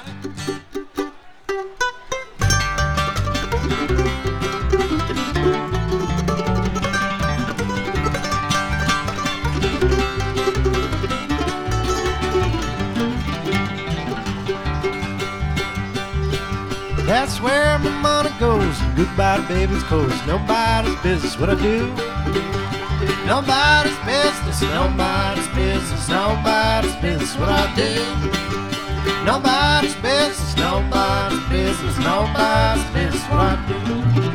That's where my money goes. Goodbye to baby's clothes. Nobody's business what I do. Nobody's business, nobody's business, nobody's business what I do. Nobody's business, nobody's business, nobody's business what I do.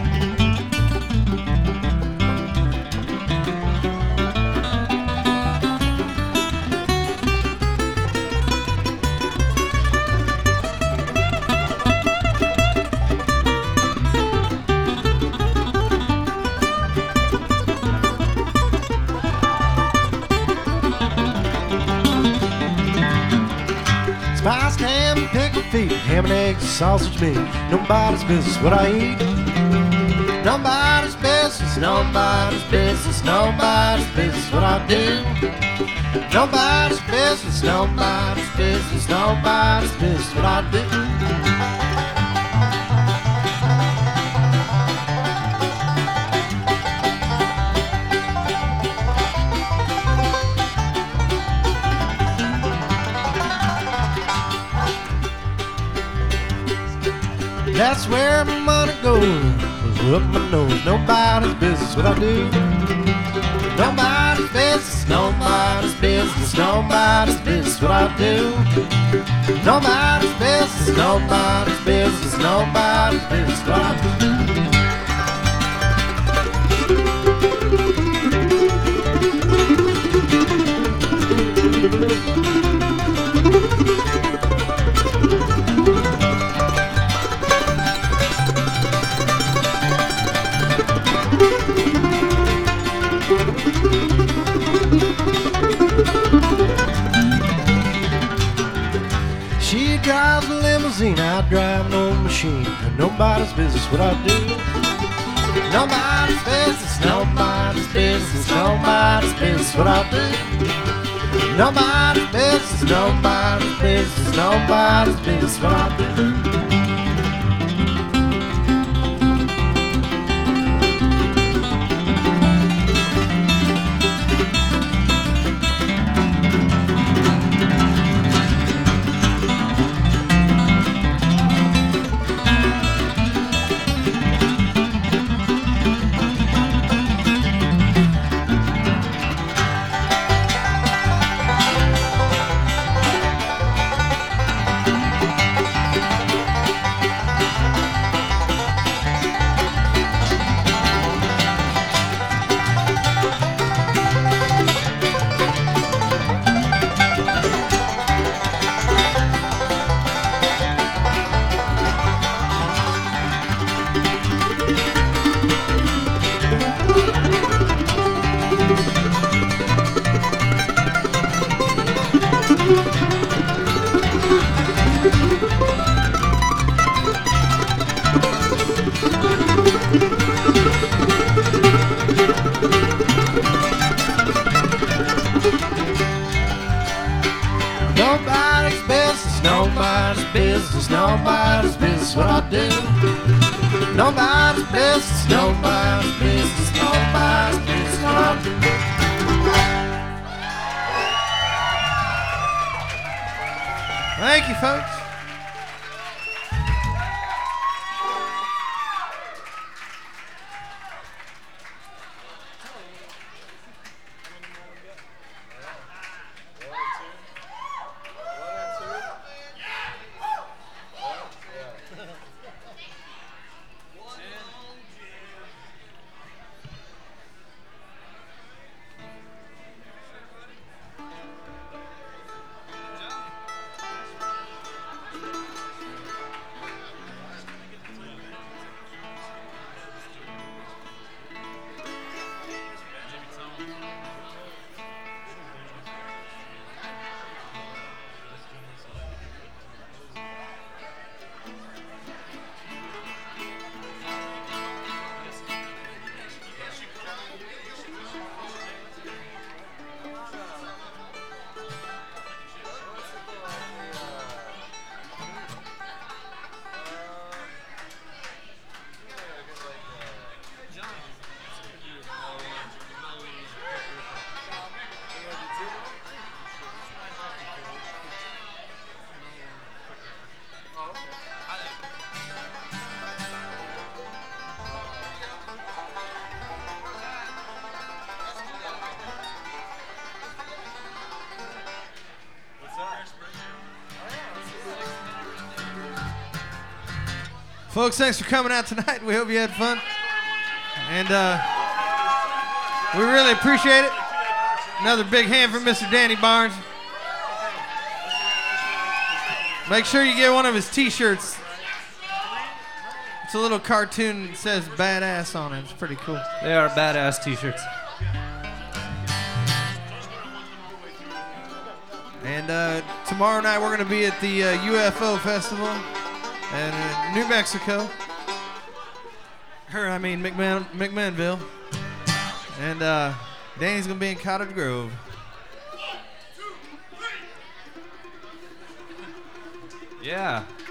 Spiced ham and pickled feet, ham and eggs, sausage meat. Nobody's business what I eat. Nobody's business, nobody's business, nobody's business what I do. Nobody's business, nobody's business, nobody's business what I do. That's where my money goes, up my nose. Nobody's business what I do. Nobody's business, nobody's business, nobody's business what I do. Nobody's business, nobody's business, nobody's business what I do. She drives a limousine, I drive an old machine. Nobody's business what I do. Nobody's business, nobody's business, nobody's business what I do. Nobody's business, nobody's business, nobody's business what I do. Nobody's business, nobody's business, nobody's business what I do. Nobody's business, nobody's business, nobody's business what I do. Thank you, folks. Folks, thanks for coming out tonight. We hope you had fun. And we really appreciate it. Another big hand from Mr. Danny Barnes. Make sure you get one of his t-shirts. It's a little cartoon that says badass on it. It's pretty cool. They are badass t-shirts. And tomorrow night we're going to be at the UFO Festival in New Mexico. McMinnville. And Danny's going to be in Cottage Grove. Yeah.